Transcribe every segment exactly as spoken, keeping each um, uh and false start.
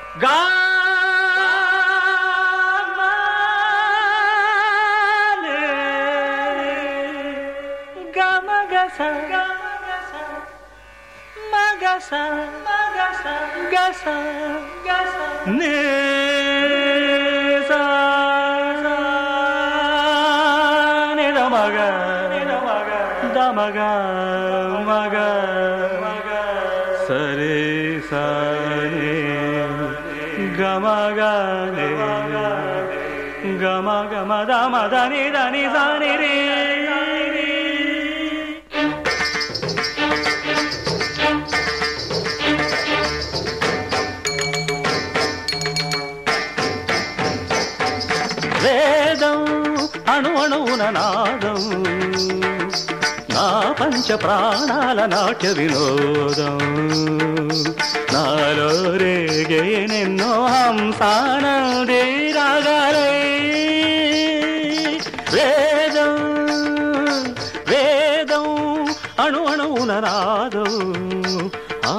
గా Magasa, magasa, gasa, gasa, nesa, neda maga, neda maga, da maga, maga, maga, sare sare, gama gane, gama gama da ma da ni da ni sa ni re. వేదం అణు అణువున నాదం నా పంచ ప్రాణాల నాట్య వినోదం నాలో రేగే నిన్నో హంసానదే రాగాలై వేదం వేదం అణు అణువున నాదం ఆ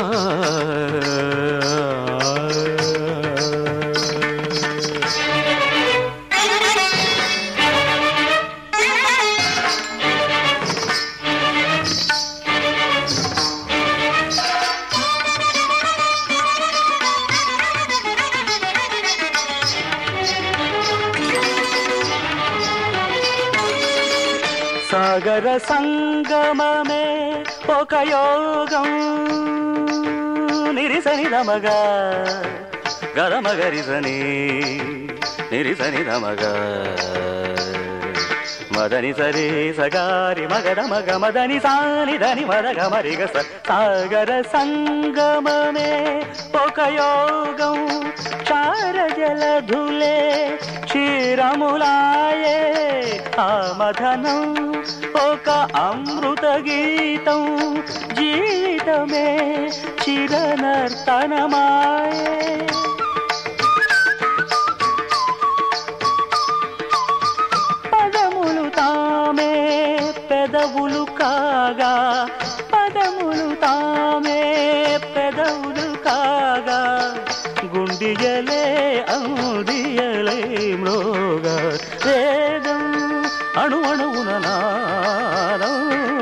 సాగర సంగమమే ఒక యోగం నిరిసని దమగా గరమగరిసని నిరిసని దమగా మదని సరే సగారి మగడ మగ మదని సాని దని మరగ మరిగ సాగర సంగమమే ఒక యోగం క్షార జలధులే క్షీరములాయే ఆమధనం ఒక అమృత గీతం జీవితమే చిరనర్తనమాయే పదములు తామే పెదవులు కాగా పదములు తామే పెదవులు కాగా గుండియలే అందియలే మ్రోగా వేదం అణు అణువున నాదం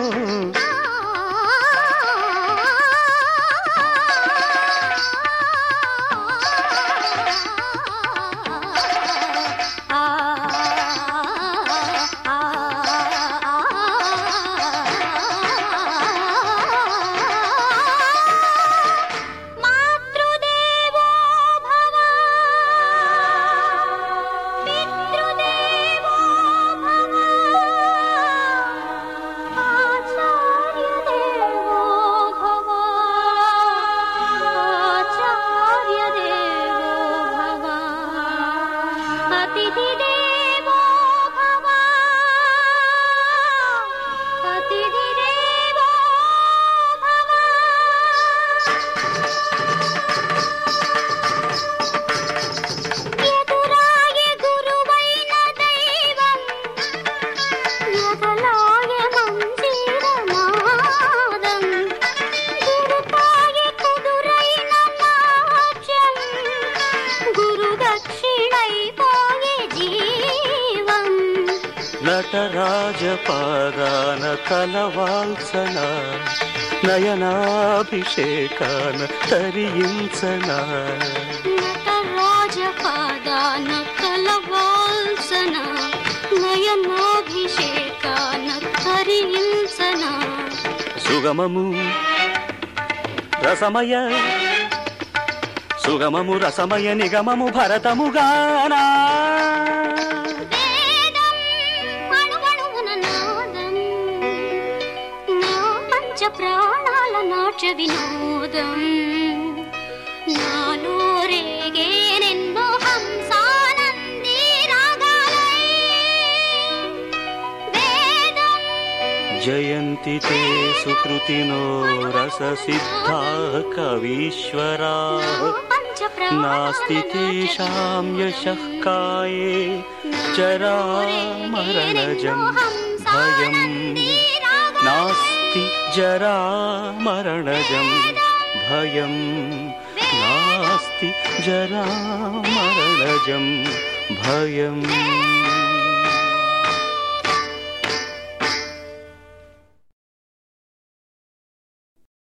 నటరాజపాదాన కలవాల్సన నయనాభిషేకాన తరించన నటరాజపాదాన కలవాల్సన నయనాభిషేకాన తరించన సుగమము రసమయ సుగమము రసమయ నిగమము భరతముగానా ప్రాణాల నాట్య వినోదం నాలో రేగేనెన్నో హంసానంది రాగాలై వేదం జయంతి తే సుకృతినో రస సిద్ధా కవీశ్వరా నాస్తి తేషాం యశః కాయే జరామరణజం భయం నాస్తి జరా మరణజం భయం नास्ति जरामरणजं भयम्।